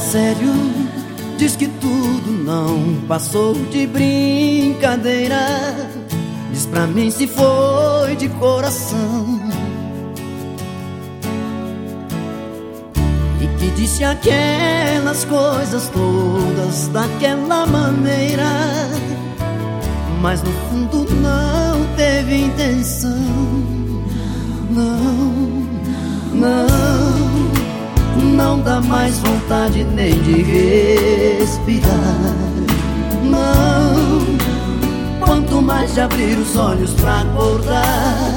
sério, diz que tudo não passou de brincadeira. Diz pra mim se foi de coração, e que disse aquelas coisas todas daquela maneira, mas no fundo não teve intenção. Não dá mais vontade nem de respirar. Não, quanto mais de abrir os olhos pra acordar.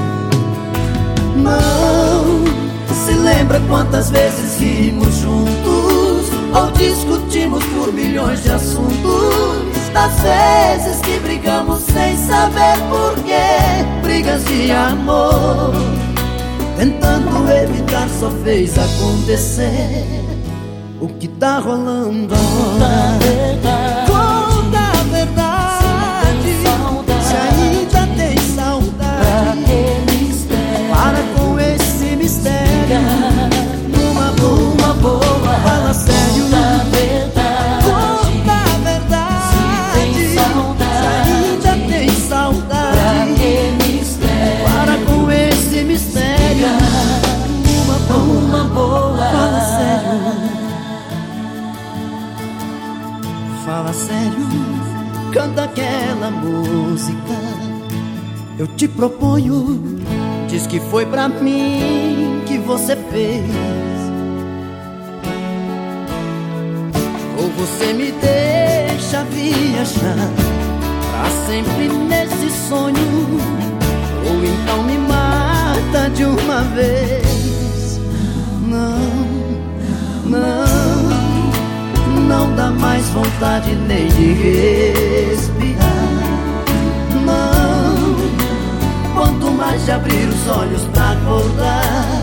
Não, se lembra quantas vezes rimos juntos ou discutimos por milhões de assuntos, das vezes que brigamos sem saber porquê, brigas de amor, tentando evitar só fez acontecer o que tá rolando agora. Conta a verdade, se ainda tem saudade, para com esse mistério. Numa boa, fala sério. Conta a verdade, se ainda tem saudade, para com esse mistério. Uma boa, fala sério. Fala sério, canta aquela música. Eu te proponho, diz que foi pra mim que você fez. Ou você me deixa viajar pra sempre nesse sonho, ou então me mata de uma vez. Não dá mais vontade nem de respirar. Não, quanto mais de abrir os olhos pra acordar.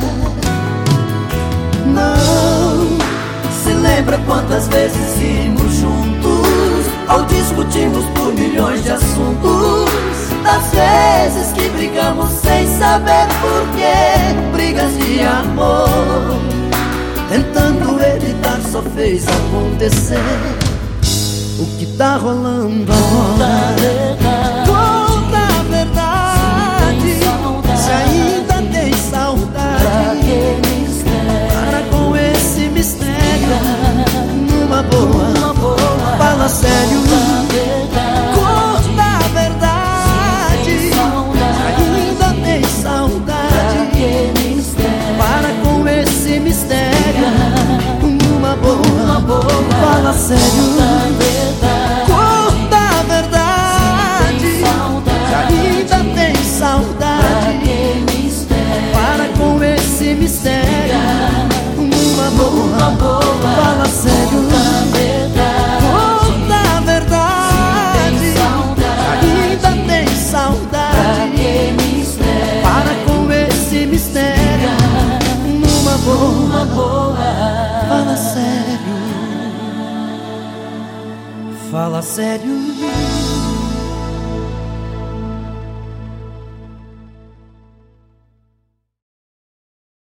Não, se lembra quantas vezes rimos juntos ou discutimos por milhões de assuntos, das vezes que brigamos sem saber porquê, brigas de amor, tentando evitar só fez acontecer o que tá rolando agora. Conta a verdade, se ainda tem saudade, para com esse mistério. Numa boa, fala sério. Conta a verdade, se ainda tem saudade, para com esse mistério. Numa boa, fala sério. Conta a verdade, se ainda tem saudade, para com esse mistério. Numa boa, fala sério. Conta a verdade, se ainda tem saudade, para com esse mistério. Numa boa, fala sério. Fala sério.